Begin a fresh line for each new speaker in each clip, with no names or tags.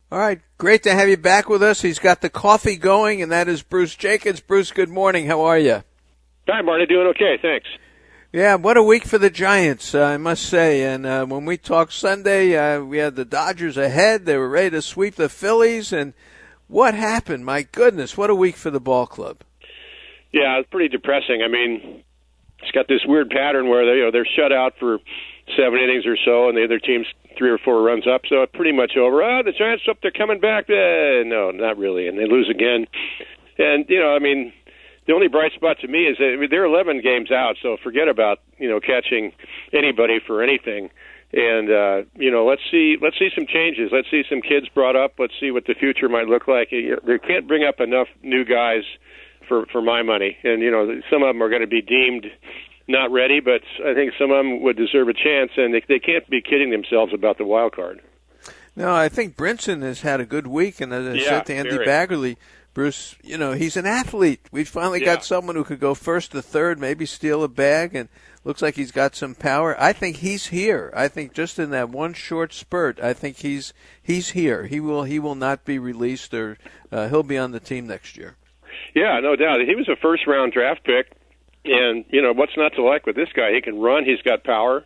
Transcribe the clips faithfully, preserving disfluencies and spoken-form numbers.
All right, great to have you back with us. He's got the coffee going, and that is Bruce Jacobs. Bruce, good morning. How are you?
Hi, Marty. Doing okay, thanks.
Yeah, what a week for the Giants, uh, I must say. And uh, when we talked Sunday, uh, we had the Dodgers ahead. They were ready to sweep the Phillies, and what happened? My goodness, what a week for the ball club.
Yeah, it's pretty depressing. I mean, it's got this weird pattern where they, you know, they're shut out for seven innings or so, and the other team's three or four runs up, so it's pretty much over. Ah, the Giants up, they're coming back. Eh, no, not really, and they lose again. And, you know, I mean, the only bright spot to me is that I mean, they're eleven games out, so forget about, you know, catching anybody for anything. And, uh, you know, let's see let's see some changes. Let's see some kids brought up. Let's see what the future might look like. They can't bring up enough new guys for, for my money. And, you know, some of them are going to be deemed not ready, but I think some of them would deserve a chance, and they, they can't be kidding themselves about the wild card.
No, I think Brinson has had a good week, and as I
yeah,
said to Andy
very.
Baggerly, Bruce, you know, he's an athlete. We've finally
yeah.
got someone who could go first to third, maybe steal a bag, and looks like he's got some power. I think he's here. I think just in that one short spurt, I think he's he's here. He will he will not be released, or uh, he'll be on the team next year.
Yeah, no doubt. He was a first-round draft pick. And, you know, what's not to like with this guy? He can run. He's got power.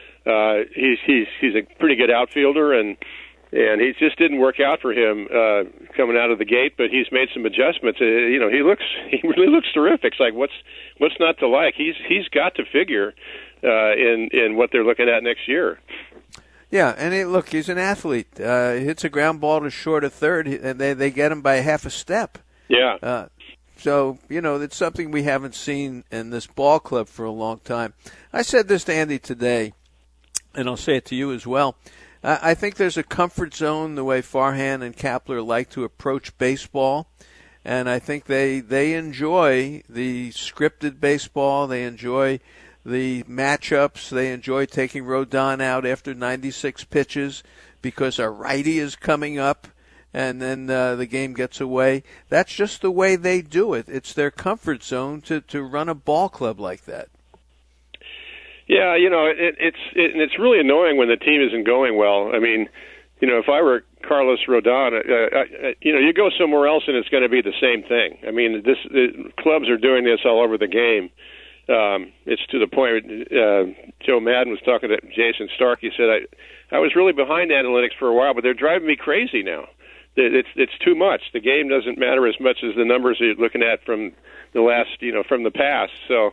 Uh, he's he's he's a pretty good outfielder, and and he just didn't work out for him uh, coming out of the gate. But he's made some adjustments. Uh, you know, he looks he really looks terrific. It's like what's what's not to like? He's he's got to figure uh, in in what they're looking at next year.
Yeah, and he, look, he's an athlete. Uh, he hits a ground ball to short of third, and they they get him by half a step.
Yeah.
Uh, So, you know, it's something we haven't seen in this ball club for a long time. I said this to Andy today, and I'll say it to you as well. Uh, I think there's a comfort zone the way Farhan and Kapler like to approach baseball, and I think they, they enjoy the scripted baseball. They enjoy the matchups. They enjoy taking Rodon out after ninety-six pitches because a righty is coming up. And then uh, the game gets away. That's just the way they do it. It's their comfort zone to, to run a ball club like that.
Yeah, you know, it, it's it, it's really annoying when the team isn't going well. I mean, you know, if I were Carlos Rodon, uh, uh, you know, you go somewhere else and it's going to be the same thing. I mean, this uh, clubs are doing this all over the game. Um, it's to the point. Uh, Joe Madden was talking to Jason Stark. He said, "I I was really behind analytics for a while, but they're driving me crazy now. It's it's too much. The game doesn't matter as much as the numbers you're looking at from the last, you know, from the past. So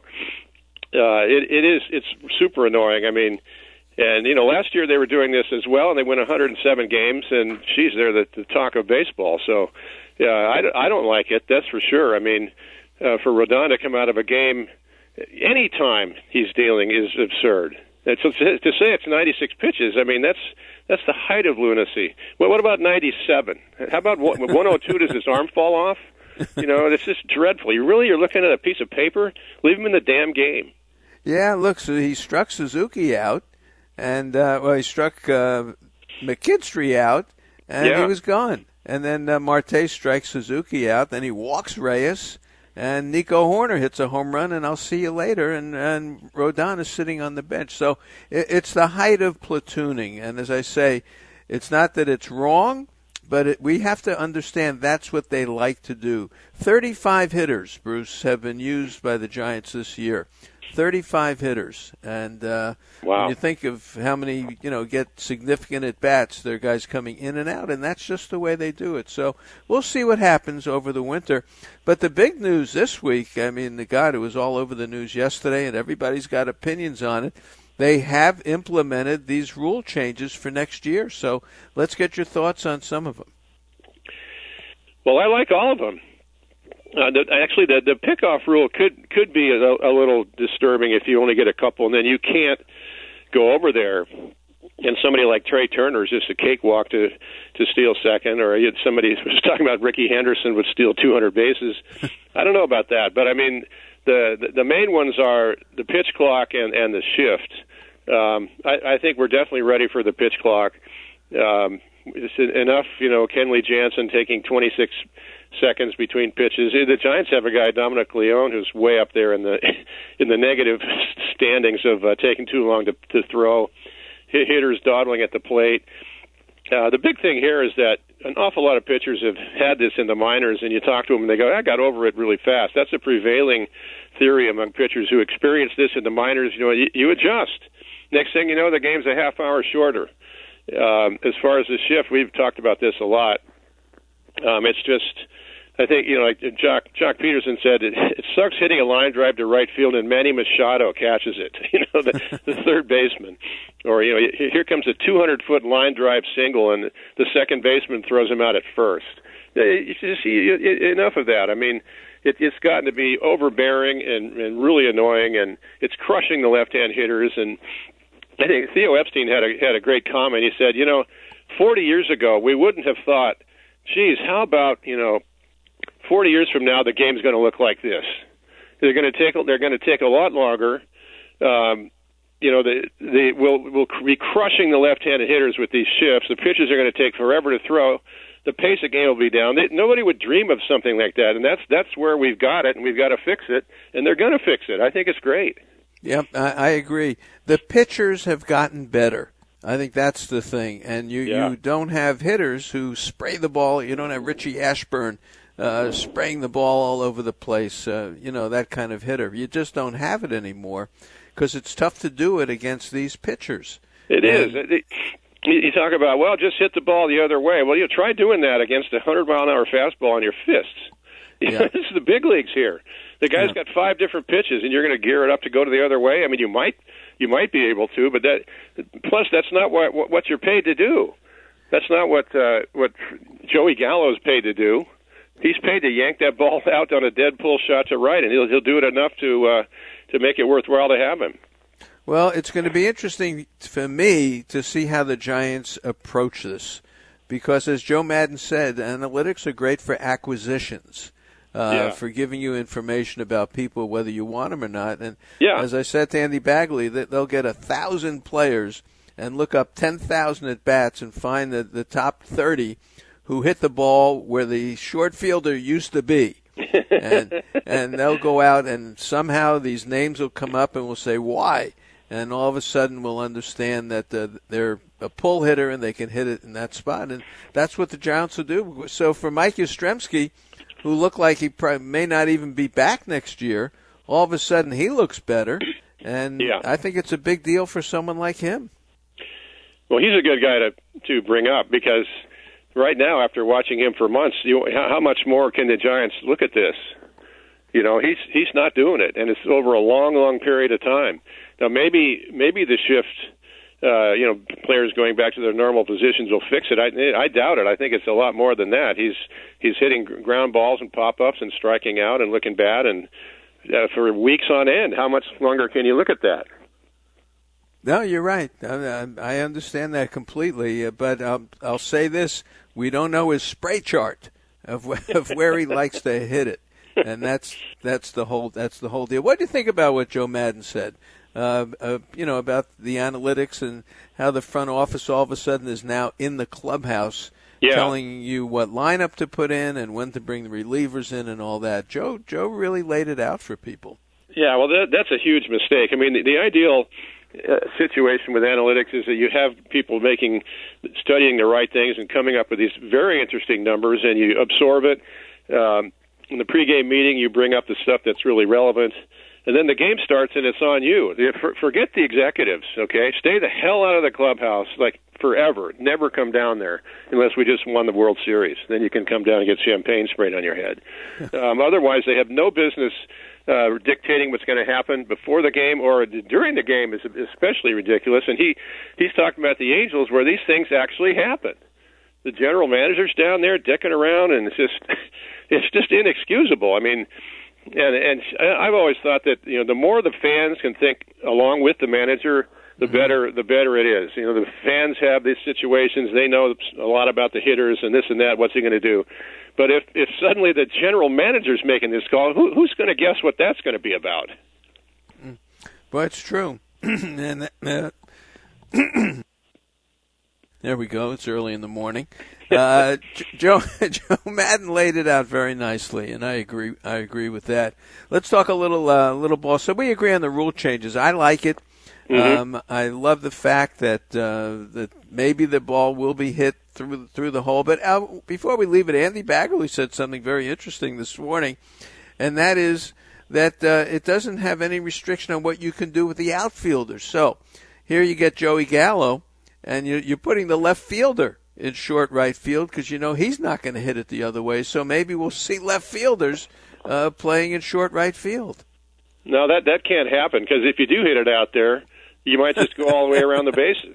uh, it it is it's super annoying. I mean, and you know, last year they were doing this as well, and they won one hundred seven games, and geez, they're the, the talk of baseball. So yeah, I, I don't like it. That's for sure. I mean, uh, for Rodon to come out of a game any time he's dealing is absurd. And so to say it's ninety-six pitches, I mean, that's that's the height of lunacy. Well, what about ninety-seven? How about one oh two? Does his arm fall off? You know, it's just dreadful. You really are looking at a piece of paper? Leave him in the damn game.
Yeah, look, so he struck Suzuki out, and, uh, well, he struck uh, McKinstry out, and
yeah.
he was gone. And then uh, Marte strikes Suzuki out, then he walks Reyes, and Nico Horner hits a home run, and I'll see you later. And, and Rodon is sitting on the bench. So it, it's the height of platooning. And as I say, it's not that it's wrong, but it, we have to understand that's what they like to do. thirty-five hitters, Bruce, have been used by the Giants this year. thirty-five hitters. And uh,
wow.
when you think of how many, you know, get significant at-bats, there are guys coming in and out, and that's just the way they do it. So we'll see what happens over the winter. But the big news this week, I mean, the God, it was all over the news yesterday, and everybody's got opinions on it. They have implemented these rule changes for next year. So let's get your thoughts on some of them.
Well, I like all of them. Uh, the, actually, the the pickoff rule could could be a, a little disturbing if you only get a couple, and then you can't go over there. And somebody like Trey Turner is just a cakewalk to to steal second, or somebody was talking about Ricky Henderson would steal two hundred bases. I don't know about that, but I mean, the the, the main ones are the pitch clock and and the shift. Um, I, I think we're definitely ready for the pitch clock. Um, it's enough, you know, Kenley Jansen taking twenty-six seconds between pitches. The Giants have a guy, Dominic Leone, who's way up there in the in the negative standings of uh, taking too long to, to throw, hitters dawdling at the plate. Uh, the big thing here is that an awful lot of pitchers have had this in the minors, and you talk to them and they go, I got over it really fast. That's a prevailing theory among pitchers who experience this in the minors. You know, you, you adjust. Next thing you know, the game's a half hour shorter. Um, as far as the shift, we've talked about this a lot. Um, it's just, I think, you know, like Jock, Jock Peterson said, it, it sucks hitting a line drive to right field and Manny Machado catches it, you know, the, the third baseman. Or, you know, here comes a two hundred foot line drive single and the second baseman throws him out at first. You just see enough of that. I mean, it, it's gotten to be overbearing and, and really annoying, and it's crushing the left-hand hitters. And I think Theo Epstein had a had a great comment. He said, you know, forty years ago, we wouldn't have thought, geez, how about, you know, forty years from now, the game's going to look like this. They're going to take they're going to take a lot longer. Um, you know, they they will will be crushing the left-handed hitters with these shifts. The pitchers are going to take forever to throw. The pace of game will be down. They, nobody would dream of something like that, and that's that's where we've got it, and we've got to fix it, and they're going to fix it. I think it's great.
Yep, I, I agree. The pitchers have gotten better. I think that's the thing. And you,
yeah.
you don't have hitters who spray the ball. You don't have Richie Ashburn uh, spraying the ball all over the place, uh, you know, that kind of hitter. You just don't have it anymore because it's tough to do it against these pitchers.
It
and,
is. It, you talk about, well, just hit the ball the other way. Well, you try doing that against a one hundred mile an hour fastball on your fists. You know,
yeah.
This is the big leagues here. The guy's
yeah.
got five different pitches, and you're going to gear it up to go to the other way. I mean, you might you might be able to, but that plus that's not what what you're paid to do. That's not what uh, what Joey Gallo's paid to do. He's paid to yank that ball out on a dead pull shot to right, and he'll he'll do it enough to uh, to make it worthwhile to have him.
Well, it's going to be interesting for me to see how the Giants approach this, because as Joe Madden said, analytics are great for acquisitions. Uh,
yeah.
for giving you information about people, whether you want them or not. And
yeah.
as I said to Andy Bagley, that they'll get a thousand players and look up ten thousand at bats and find the, the top thirty who hit the ball where the short fielder used to be. and and they'll go out and somehow these names will come up and we'll say, why? And all of a sudden we'll understand that uh, they're a pull hitter and they can hit it in that spot. And that's what the Giants will do. So for Mike Yastrzemski, who looked like he probably may not even be back next year, all of a sudden he looks better, and
yeah.
I think it's a big deal for someone like him.
Well, he's a good guy to to bring up because right now, after watching him for months, you, how, how much more can the Giants look at this? You know, he's he's not doing it, and it's over a long, long period of time. Now, maybe maybe the shift. Uh, you know, players going back to their normal positions will fix it. I, I doubt it. I think it's a lot more than that. He's he's hitting ground balls and pop-ups and striking out and looking bad, and uh, for weeks on end. How much longer can you look at that?
No, you're right. I, I understand that completely. But um, I'll say this: we don't know his spray chart of of where he likes to hit it, and that's that's the whole that's the whole deal. What do you think about what Joe Madden said? Uh, uh, you know, about the analytics and how the front office all of a sudden is now in the clubhouse
yeah.
telling you what lineup to put in and when to bring the relievers in and all that. Joe Joe really laid it out for people.
Yeah, well, that, that's a huge mistake. I mean, the, the ideal uh, situation with analytics is that you have people making, studying the right things and coming up with these very interesting numbers, and you absorb it. Um, in the pregame meeting, you bring up the stuff that's really relevant. And then the game starts, and it's on you. Forget the executives, okay? Stay the hell out of the clubhouse, like, forever. Never come down there unless we just won the World Series. Then you can come down and get champagne sprayed on your head. um, otherwise, they have no business uh, dictating what's going to happen before the game or during the game is especially ridiculous. And he, he's talking about the Angels where these things actually happen. The general manager's down there dicking around, and it's just, it's just inexcusable. I mean... And and I've always thought that you know the more the fans can think along with the manager, the mm-hmm. better the better it is. You know the fans have these situations; they know a lot about the hitters and this and that. What's he going to do? But if if suddenly the general manager's making this call, who, who's going to guess what that's going to be about?
Well, it's true. and uh, there we go. It's early in the morning. Uh, Joe Joe Madden laid it out very nicely, and I agree. I agree with that. Let's talk a little uh, little ball. So we agree on the rule changes. I like it.
Mm-hmm.
Um, I love the fact that uh, that maybe the ball will be hit through through the hole. But uh, before we leave it, Andy Baggerly said something very interesting this morning, and that is that uh, it doesn't have any restriction on what you can do with the outfielders. So here you get Joey Gallo, and you're, you're putting the left fielder in short right field because you know he's not going to hit it the other way. So maybe we'll see left fielders uh, playing in short right field.
No, that that can't happen because if you do hit it out there, you might just go all the way around the bases.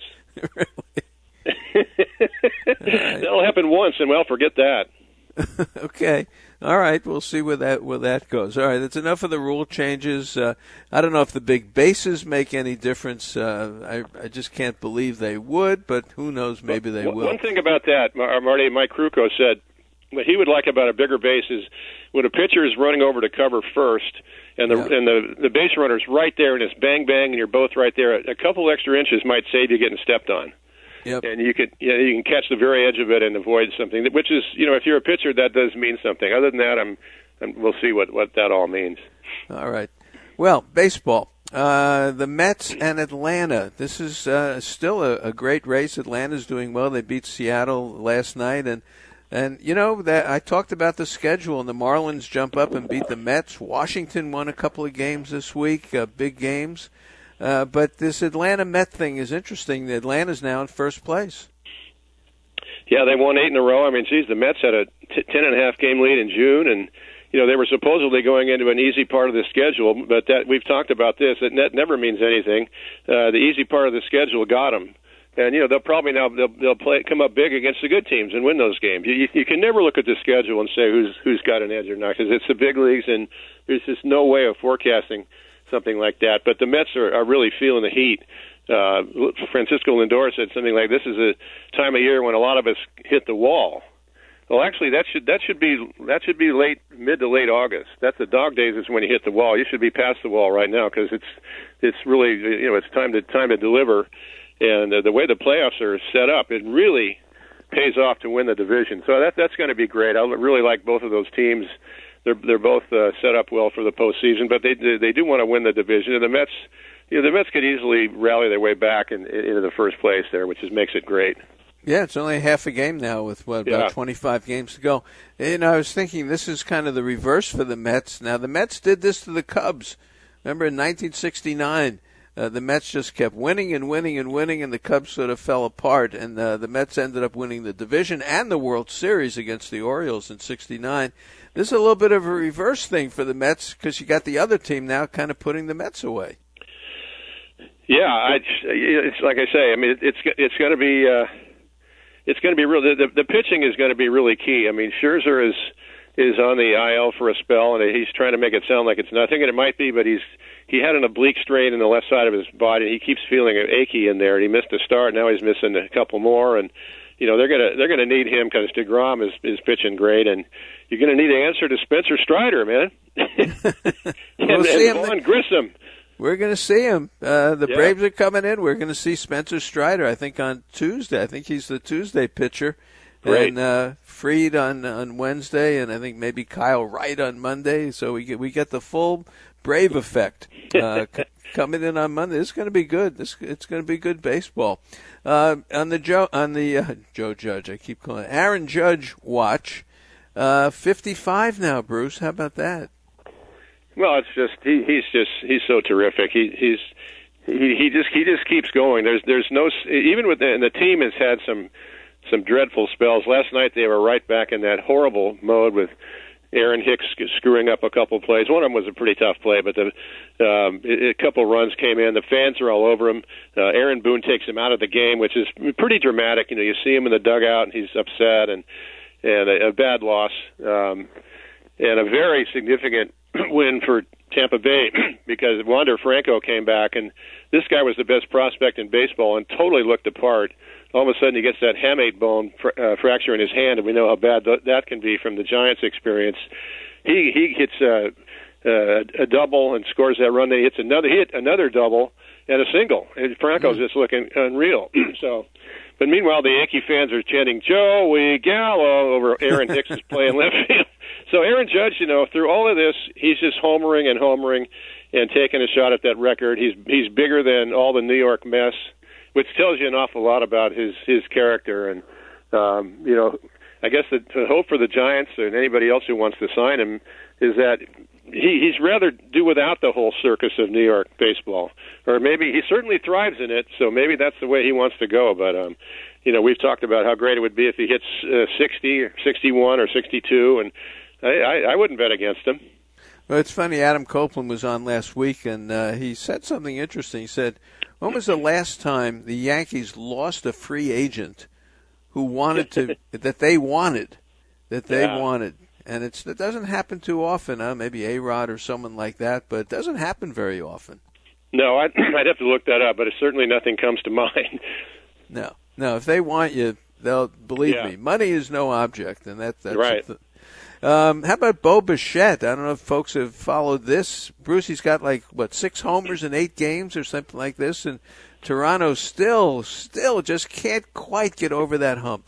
Really? Right.
That'll happen once, and well, forget that.
Okay. All right. We'll see where that where that goes. All right. That's enough of the rule changes. Uh, I don't know if the big bases make any difference. Uh, I I just can't believe they would, but who knows? Maybe they
well,
will.
One thing about that, Marty, Mike Krukow said what he would like about a bigger base is when a pitcher is running over to cover first, and the yeah. and the the base runner's right there, and it's bang bang, and you're both right there. A couple extra inches might save you getting stepped on.
Yep.
And you could you, know, you can catch the very edge of it and avoid something, which is, you know, if you're a pitcher, that does mean something. Other than that, I'm, I'm we'll see what, what that all means.
All right. Well, baseball. Uh, the Mets and Atlanta. This is uh, still a, a great race. Atlanta's doing well. They beat Seattle last night, and and you know that I talked about the schedule. And the Marlins jump up and beat the Mets. Washington won a couple of games this week, uh, big games. Uh, but this Atlanta Met thing is interesting. Atlanta's now in first place.
Yeah, they won eight in a row. I mean, geez, the Mets had a t- ten and a half game lead in June, and you know they were supposedly going into an easy part of the schedule. But that we've talked about this. That net never means anything. Uh, the easy part of the schedule got them, and you know they'll probably now they'll, they'll play come up big against the good teams and win those games. You, you can never look at the schedule and say who's who's got an edge or not, because it's the big leagues, and there's just no way of forecasting something like that. But the Mets are, are really feeling the heat. Uh, Francisco Lindor said something like, "This is a time of year when a lot of us hit the wall." Well, actually, that should that should be that should be late, mid to late August. That's the dog days is when you hit the wall. You should be past the wall right now because it's it's really you know it's time to time to deliver. And uh, the way the playoffs are set up, it really pays off to win the division. So that that's going to be great. I really like both of those teams. They're they're both uh, set up well for the postseason, but they they do want to win the division. And the Mets, you know, the Mets could easily rally their way back in, in, into the first place there, which just makes it great.
Yeah, it's only half a game now with what about yeah. twenty-five games to go. And I was thinking this is kind of the reverse for the Mets. Now the Mets did this to the Cubs. Remember in nineteen sixty-nine, uh, the Mets just kept winning and winning and winning, and the Cubs sort of fell apart. And uh, the Mets ended up winning the division and the World Series against the Orioles in sixty-nine. This is a little bit of a reverse thing for the Mets because you got the other team now kind of putting the Mets away.
Yeah, I, it's like I say. I mean, it's it's going to be uh, it's going to be real. The, the pitching is going to be really key. I mean, Scherzer is is on the I L for a spell, and he's trying to make it sound like it's nothing, and it might be, but he's he had an oblique strain in the left side of his body. He keeps feeling achy in there, and he missed a start. Now he's missing a couple more, and you know they're gonna they're gonna need him because DeGrom is is pitching great, and you're gonna need an answer to Spencer Strider, man, and,
we'll see
and
him
Vaughn Grissom.
We're going to see him. Uh, the
yeah.
Braves are coming in. We're going to see Spencer Strider, I think, on Tuesday. I think he's the Tuesday pitcher.
Great.
And uh, Fried on on Wednesday, and I think maybe Kyle Wright on Monday. So we get we get the full Brave effect uh, c- coming in on Monday. It's going to be good. This it's going to be good baseball. Uh, on the Joe on the uh, Joe Judge, I keep calling it Aaron Judge watch. Uh, fifty-five now, Bruce. How about that?
Well, it's just he, he's just he's so terrific. He he's he, he just he just keeps going. There's there's no even with the, and the team has had some some dreadful spells. Last night they were right back in that horrible mode with Aaron Hicks screwing up a couple plays. One of them was a pretty tough play, but the um, a couple runs came in. The fans are all over him. Uh, Aaron Boone takes him out of the game, which is pretty dramatic. You know, you see him in the dugout and he's upset, and and a, a bad loss um, and a very significant win for Tampa Bay because Wander Franco came back, and this guy was the best prospect in baseball and totally looked apart. All of a sudden he gets that hamate bone fr- uh, fracture in his hand, and we know how bad th- that can be from the Giants' experience. He he hits uh, uh, a double and scores that run. Then he hits another hit, another double, and a single. And Franco's mm-hmm. just looking unreal. So, but meanwhile the Yankee fans are chanting Joey Gallo over Aaron Hicks' play in left field. So So Aaron Judge, you know, through all of this, he's just homering and homering and taking a shot at that record. He's he's bigger than all the New York mess, which tells you an awful lot about his his character. And um, you know, I guess the, the hope for the Giants and anybody else who wants to sign him is that he, he's rather do without the whole circus of New York baseball, or maybe he certainly thrives in it. So maybe that's the way he wants to go. But um, you know, we've talked about how great it would be if he hits uh, sixty, or sixty-one, or sixty-two, and I, I, I wouldn't bet against him.
Well, it's funny. Adam Copeland was on last week, and uh, he said something interesting. He said, "When was the last time the Yankees lost a free agent who wanted to that they wanted that they
yeah.
wanted?" And it's, it doesn't happen too often. Huh? Maybe A-Rod or someone like that, but it doesn't happen very often.
No, I'd, I'd have to look that up, but certainly nothing comes to mind.
No, no. If they want you, they'll believe
yeah.
me. Money is no object, and that, that's
right.
Th- um, how about Bo Bichette? I don't know if folks have followed this. Bruce, he's got like what six homers in eight games or something like this, and Toronto still, still just can't quite get over that hump.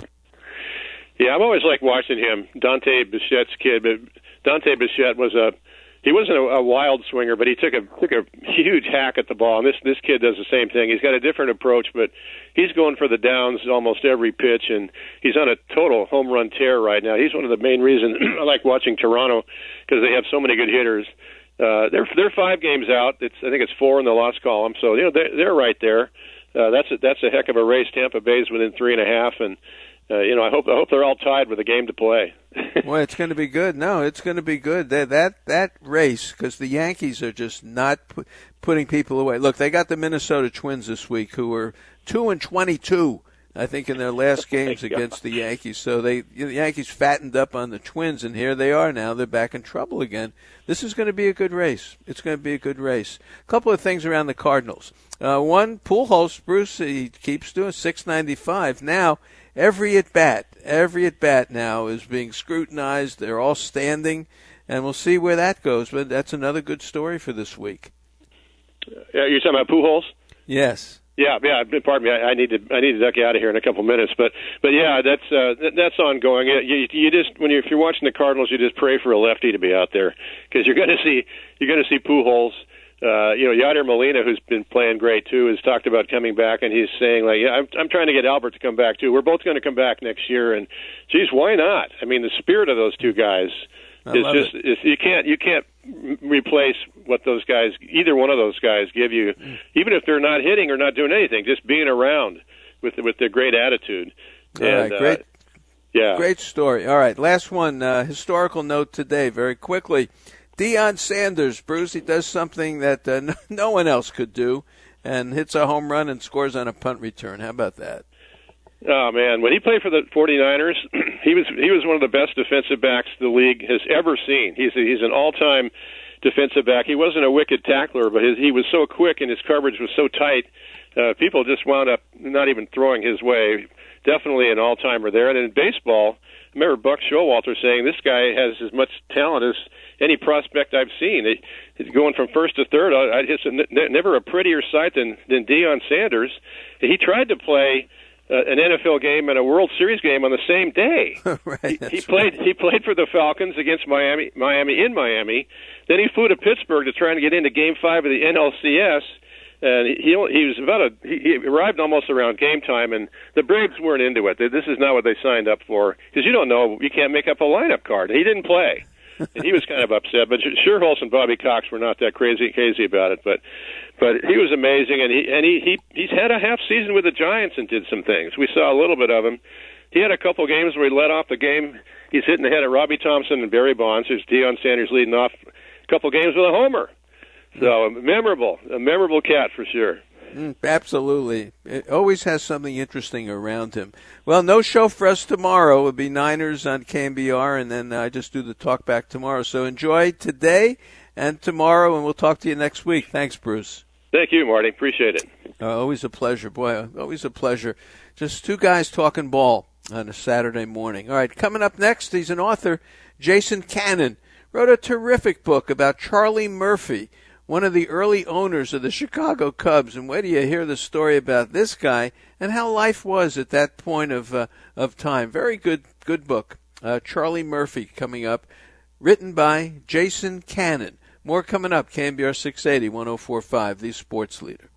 Yeah, I've always liked watching him. Dante Bichette's kid, but Dante Bichette was a he wasn't a, a wild swinger, but he took a took a huge hack at the ball. And this this kid does the same thing. He's got a different approach, but he's going for the downs almost every pitch, and he's on a total home run tear right now. He's one of the main reasons I like watching Toronto, because they have so many good hitters. Uh, they're they're five games out. It's I think it's four in the loss column, so you know they're, they're right there. Uh, that's a, that's a heck of a race. Tampa Bay's within three and a half, and uh, you know I hope I hope they're all tied with a game to play.
Well, it's going to be good. No, it's going to be good. That that that race, because the Yankees are just not pu- putting people away. Look, they got the Minnesota Twins this week, who were two and twenty-two, I think, in their last games against the Yankees. So they the Yankees fattened up on the Twins, and here they are now. They're back in trouble again. This is going to be a good race. It's going to be a good race. A couple of things around the Cardinals. Uh, one, Pujols, Bruce, he keeps doing six ninety-five. Now, every at-bat, every at-bat now is being scrutinized. They're all standing, and we'll see where that goes. But that's another good story for this week.
Yeah, you're talking about Pujols?
Yes.
Yeah, yeah. Pardon me. I, I need to. I need to duck you out of here in a couple minutes. But, but yeah, that's uh, that's ongoing. You, you just when you if you're watching the Cardinals, you just pray for a lefty to be out there, because you're going to see you're going to see Pujols. Uh, you know, Yadier Molina, who's been playing great too, has talked about coming back, and he's saying like, yeah, I'm I'm trying to get Albert to come back too. We're both going to come back next year, and geez, why not? I mean, the spirit of those two guys is just is, you can't you can't replace what those guys, either one of those guys, give you, even if they're not hitting or not doing anything, just being around with with their great attitude.
All
and,
right, great,
uh, yeah,
great story. All right, last one, uh, historical note today, very quickly. Deion Sanders, Bruce, he does something that uh, no, no one else could do, and hits a home run and scores on a punt return. How about that?
Oh man, when he played for the 49ers, he was he was one of the best defensive backs the league has ever seen. He's a, he's an all-time defensive back. He wasn't a wicked tackler, but his, he was so quick and his coverage was so tight. Uh, people just wound up not even throwing his way. Definitely an all-timer there. And in baseball, I remember Buck Showalter saying this guy has as much talent as any prospect I've seen. He, he's going from first to third. I, I, it's a, n- never a prettier sight than than Deion Sanders. He tried to play Uh, an N F L game and a World Series game on the same day.
Right,
he, he played.
Right.
He played for the Falcons against Miami. Miami in Miami. Then he flew to Pittsburgh to try and get into Game Five of the N L C S. And he he was about a he, he arrived almost around game time, and the Braves weren't into it. This is not what they signed up for, because you don't know, you can't make up a lineup card. He didn't play. And he was kind of upset, but Sherholz and Bobby Cox were not that crazy crazy about it. But but he was amazing, and he and he, he he's had a half season with the Giants and did some things. We saw a little bit of him. He had a couple games where he led off the game. He's hitting the head of Robbie Thompson and Barry Bonds. There's Deion Sanders leading off a couple games with a homer. So memorable, a memorable cat for sure.
Mm, absolutely. It always has something interesting around him. Well, no show for us tomorrow. It'll be Niners on K M B R, and then I just do the talk back tomorrow. So enjoy today and tomorrow, and we'll talk to you next week. Thanks, Bruce.
Thank you, Marty. Appreciate it.
Uh, always a pleasure. Boy, always a pleasure. Just two guys talking ball on a Saturday morning. All right, coming up next, he's an author, Jason Cannon. Wrote a terrific book about Charlie Murphy, one of the early owners of the Chicago Cubs. And wait till you hear the story about this guy and how life was at that point of uh, of time. Very good good book. Uh, Charlie Murphy coming up. written by Jason Cannon. More coming up. K N B R six eighty, one oh four point five, the Sports Leader.